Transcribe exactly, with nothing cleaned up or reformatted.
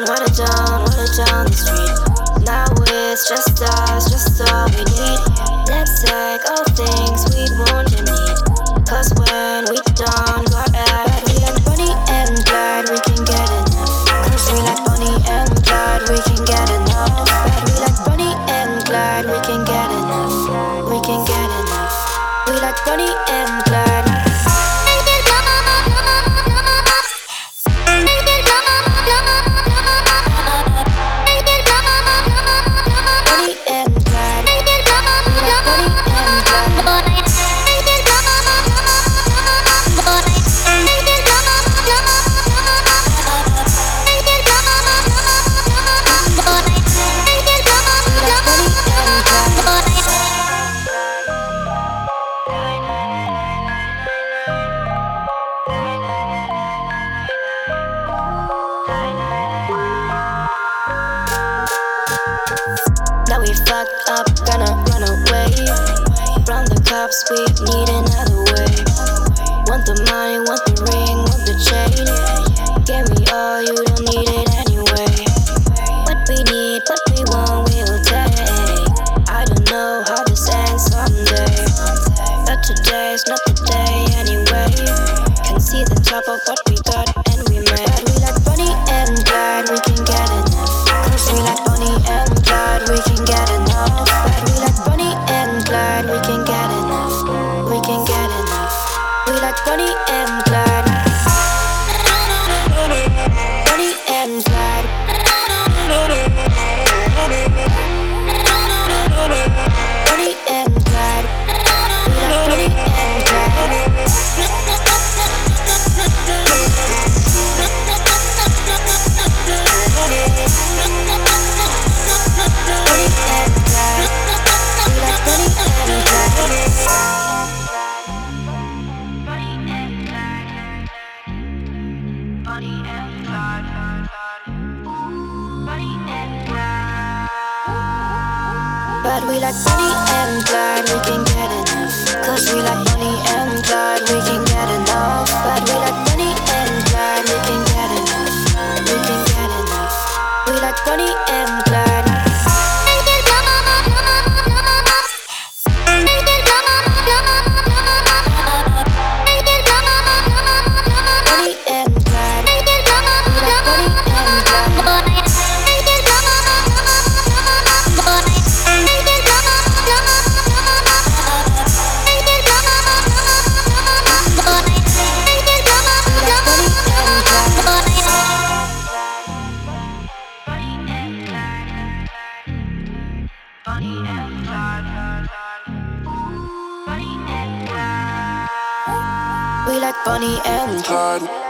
water down, water down the street. Now it's just us, just all we need. Let's take all things we want and need. Cause when we done got out, we like Bonnie and Clyde, we can get enough. Cause we like Bonnie and Clyde, we can get enough. But we like Bonnie and Clyde, we can get enough. We can get enough. We like Bonnie and Clyde. Now we fucked up, gonna run away from the cops, we need another way. Want the money, want the ring, want the chain. Give me all, you don't need it anyway. What we need, what we want, we'll take. I don't know how this ends someday, but today's not the day anyway. Can see the top of what we got and we made. We like Bonnie and Clyde, we can get enough. Cause we like Bonnie and Clyde, we can get enough. But we like Bonnie and Clyde, we can get enough. We can get enough. We like Bonnie and Clyde. Bonnie and Clyde. Bonnie and Clyde. We like Bonnie and Clyde. But we like Bonnie and Clyde, we can get enough. Cause we like Bonnie and Clyde, we can get enough. But we like Bonnie and Clyde, we can get enough. We can get enough. We like Bonnie and Clyde. We like Bonnie and Clyde.